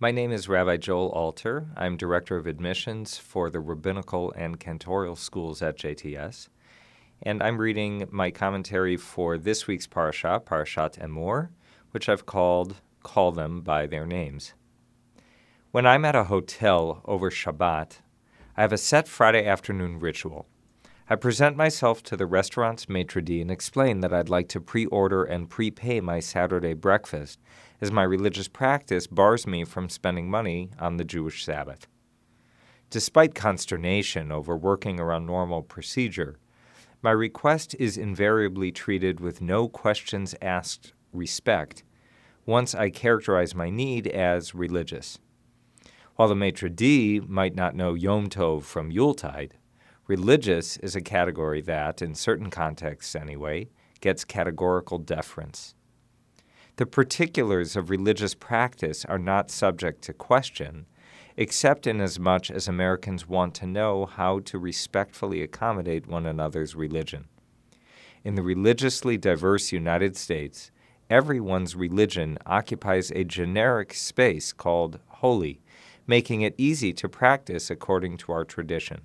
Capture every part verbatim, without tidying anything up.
My name is Rabbi Joel Alter. I'm Director of Admissions for the Rabbinical and Cantorial Schools at J T S, and I'm reading my commentary for this week's Parashah, Parashat Emor, which I've called Call Them by Their Names. When I'm at a hotel over Shabbat, I have a set Friday afternoon ritual. I present myself to the restaurant's maitre d' and explain that I'd like to pre-order and prepay my Saturday breakfast, as my religious practice bars me from spending money on the Jewish Sabbath. Despite consternation over working around normal procedure, my request is invariably treated with no questions asked respect once I characterize my need as religious. While the maitre d' might not know Yom Tov from Yuletide, religious is a category that, in certain contexts anyway, gets categorical deference. The particulars of religious practice are not subject to question, except inasmuch as Americans want to know how to respectfully accommodate one another's religion. In the religiously diverse United States, everyone's religion occupies a generic space called holy, making it easy to practice according to our tradition.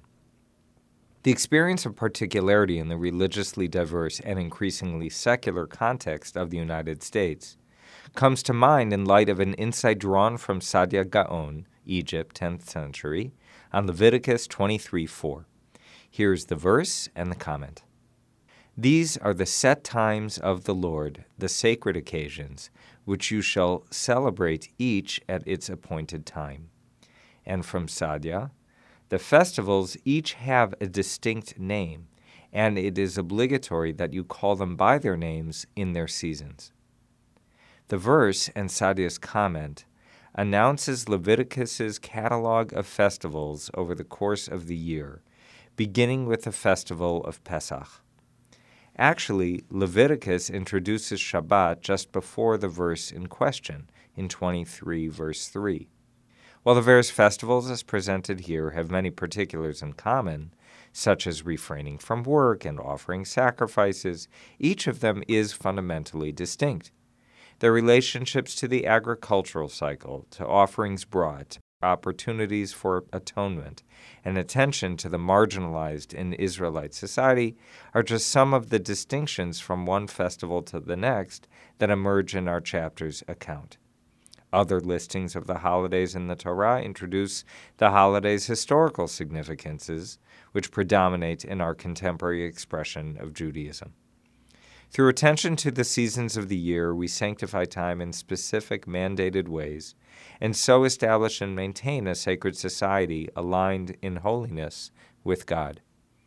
The experience of particularity in the religiously diverse and increasingly secular context of the United States comes to mind in light of an insight drawn from Saadia Gaon, Egypt, tenth century, on Leviticus twenty-three four. Here's the verse and the comment. These are the set times of the Lord, the sacred occasions, which you shall celebrate each at its appointed time. And from Saadia, the festivals each have a distinct name, and it is obligatory that you call them by their names in their seasons. The verse and Saadia's comment announces Leviticus's catalog of festivals over the course of the year, beginning with the festival of Pesach. Actually, Leviticus introduces Shabbat just before the verse in question, in twenty-three verse three. While the various festivals as presented here have many particulars in common, such as refraining from work and offering sacrifices, each of them is fundamentally distinct. Their relationships to the agricultural cycle, to offerings brought, opportunities for atonement, and attention to the marginalized in Israelite society are just some of the distinctions from one festival to the next that emerge in our chapter's account. Other listings of the holidays in the Torah introduce the holidays' historical significances, which predominate in our contemporary expression of Judaism. Through attention to the seasons of the year, we sanctify time in specific mandated ways, and so establish and maintain a sacred society aligned in holiness with God.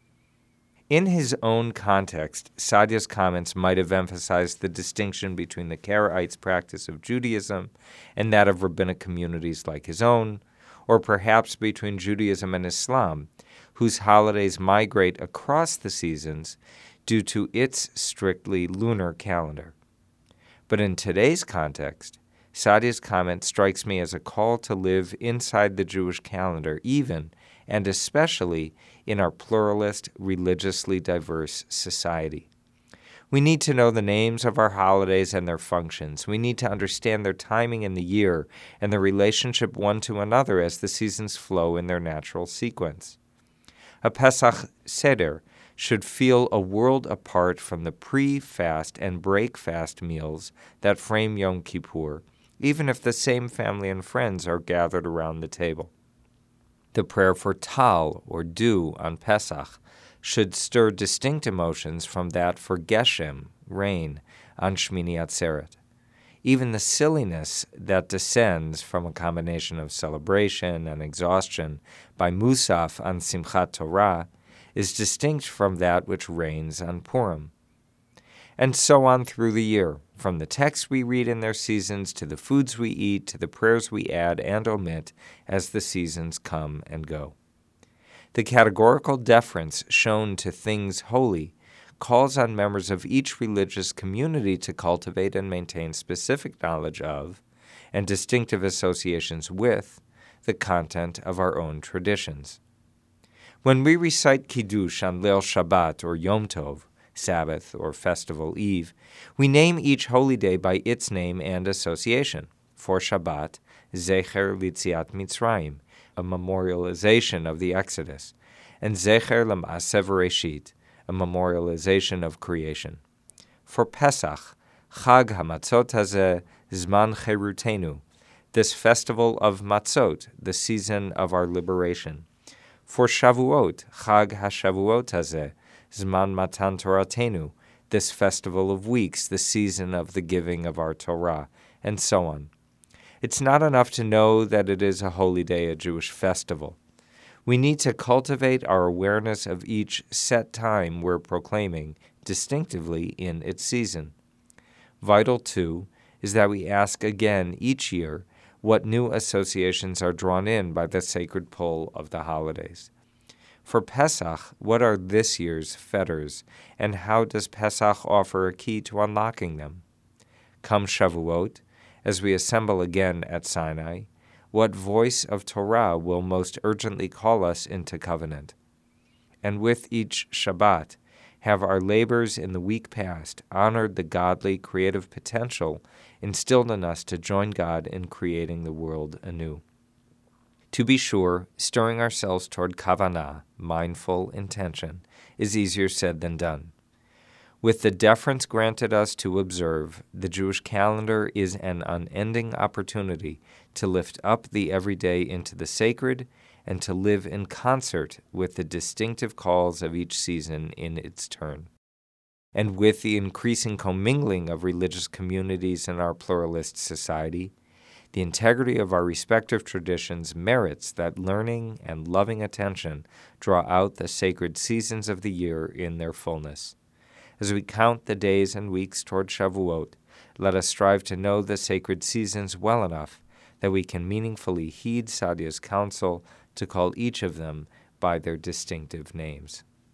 In his own context, Saadia's comments might have emphasized the distinction between the Karaites' practice of Judaism and that of rabbinic communities like his own, or perhaps between Judaism and Islam, whose holidays migrate across the seasons due to its strictly lunar calendar. But in today's context, Saadia's comment strikes me as a call to live inside the Jewish calendar, even and especially in our pluralist, religiously diverse society. We need to know the names of our holidays and their functions. We need to understand their timing in the year and their relationship one to another as the seasons flow in their natural sequence. A Pesach Seder should feel a world apart from the pre-fast and break-fast meals that frame Yom Kippur, even if the same family and friends are gathered around the table. The prayer for Tal, or dew, on Pesach should stir distinct emotions from that for Geshem, rain, on Shmini Atzeret. Even the silliness that descends from a combination of celebration and exhaustion by Musaf on Simchat Torah is distinct from that which reigns on Purim. And so on through the year, from the texts we read in their seasons to the foods we eat to the prayers we add and omit as the seasons come and go. The categorical deference shown to things holy calls on members of each religious community to cultivate and maintain specific knowledge of and distinctive associations with the content of our own traditions. When we recite Kiddush on Leil Shabbat or Yom Tov, Sabbath, or Festival Eve, we name each holy day by its name and association. For Shabbat, Zecher Litziat Mitzrayim, a memorialization of the Exodus, and Zecher L'Ma'aseh Bereshit, a memorialization of creation. For Pesach, Chag HaMatzot Hazeh, Zman Cherutenu, this festival of Matzot, the season of our liberation. For Shavuot, Chag HaShavuot Hazeh, Zman Matan Toratenu, this festival of weeks, the season of the giving of our Torah, and so on. It's not enough to know that it is a holy day, a Jewish festival. We need to cultivate our awareness of each set time we're proclaiming distinctively in its season. Vital, too, is that we ask again each year what new associations are drawn in by the sacred pull of the holidays. For Pesach, what are this year's fetters, and how does Pesach offer a key to unlocking them? Come Shavuot, as we assemble again at Sinai, what voice of Torah will most urgently call us into covenant? And with each Shabbat, have our labors in the week past honored the godly creative potential instilled in us to join God in creating the world anew? To be sure, stirring ourselves toward kavanah, mindful intention, is easier said than done. With the deference granted us to observe, the Jewish calendar is an unending opportunity to lift up the everyday into the sacred and to live in concert with the distinctive calls of each season in its turn. And with the increasing commingling of religious communities in our pluralist society, the integrity of our respective traditions merits that learning and loving attention draw out the sacred seasons of the year in their fullness. As we count the days and weeks toward Shavuot, let us strive to know the sacred seasons well enough that we can meaningfully heed Sadia's counsel to call each of them by their distinctive names.